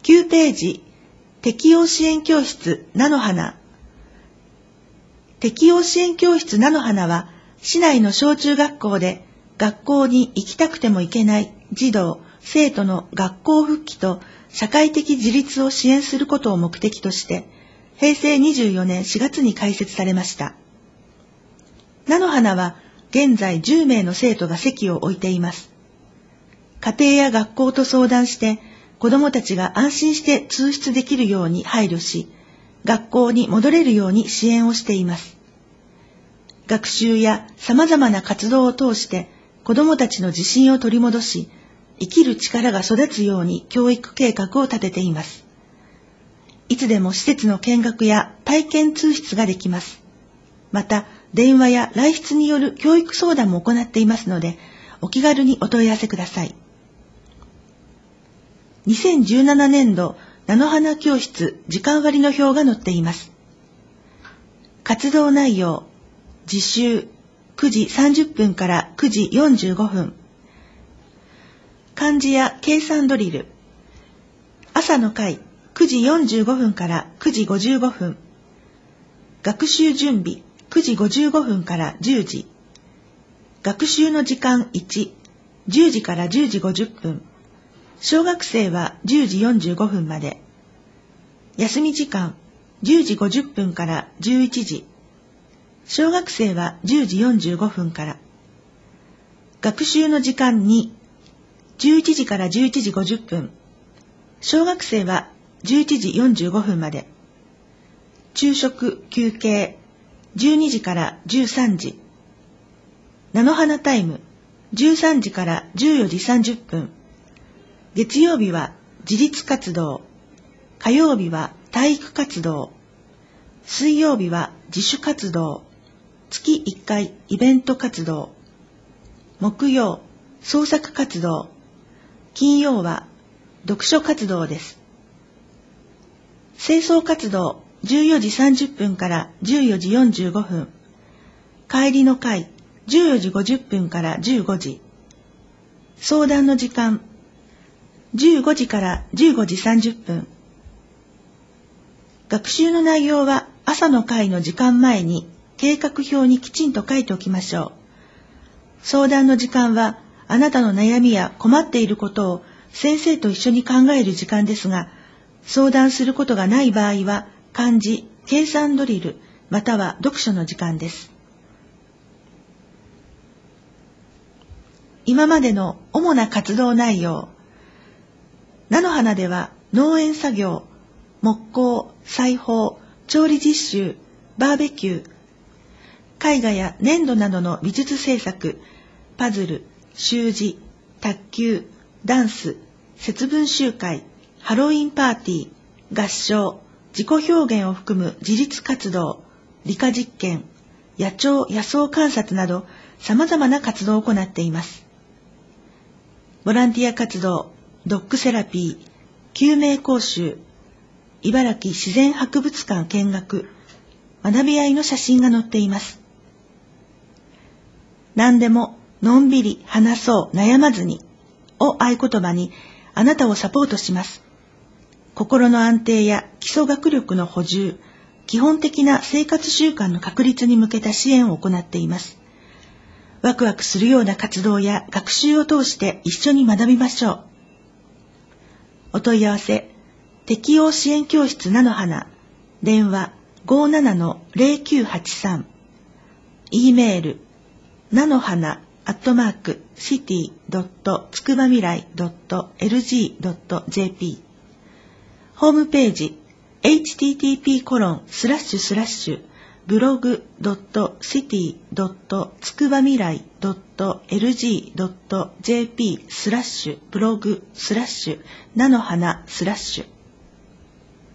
9ページ、適応支援教室菜の花。適応支援教室菜の花は、市内の小中学校で学校に行きたくても行けない児童・生徒の学校復帰と社会的自立を支援することを目的として、平成24年4月に開設されました。菜の花は現在10名の生徒が席を置いています。家庭や学校と相談して、子どもたちが安心して通室できるように配慮し、学校に戻れるように支援をしています。学習や様々な活動を通して子どもたちの自信を取り戻し、生きる力が育つように教育計画を立てています。いつでも施設の見学や体験通室ができます。また、電話や来室による教育相談も行っていますので、お気軽にお問い合わせください。2017年度菜の花教室時間割の表が載っています。活動内容、自習9時30分から9時45分。漢字や計算ドリル。朝の会9時45分から9時55分。学習準備9時55分から10時。学習の時間1、10時から10時50分。小学生は10時45分まで。休み時間10時50分から11時。小学生は10時45分から。学習の時間2、11時から11時50分。小学生は11時45分まで。昼食休憩12時から13時。菜の花タイム13時から14時30分。月曜日は自立活動。火曜日は体育活動。水曜日は自主活動。月1回イベント活動。木曜、創作活動。金曜は読書活動です。清掃活動14時30分から14時45分。帰りの会14時50分から15時。相談の時間15時から15時30分。学習の内容は朝の会の時間前に計画表にきちんと書いておきましょう。相談の時間はあなたの悩みや困っていることを先生と一緒に考える時間ですが、相談することがない場合は漢字、計算ドリル、または読書の時間です。今までの主な活動内容。菜の花では農園作業、木工、裁縫、調理実習、バーベキュー、絵画や粘土などの美術制作、パズル、習字、卓球、ダンス、節分集会、ハロウィンパーティー、合唱、自己表現を含む自立活動、理科実験、野鳥・野草観察など様々な活動を行っています。ボランティア活動、ドッグセラピー、救命講習、茨城自然博物館見学、学び合いの写真が載っています。何でものんびり話そう悩まずにを合言葉にあなたをサポートします。心の安定や基礎学力の補充、基本的な生活習慣の確立に向けた支援を行っています。ワクワクするような活動や学習を通して一緒に学びましょう。お問い合わせ、適応支援教室菜の花、電話 57-0983、E メール、菜の花city.tskubamirai.lg.jp、ホームページ http://blog.city.tskubamirai.lg.jp/blog/ 菜の花/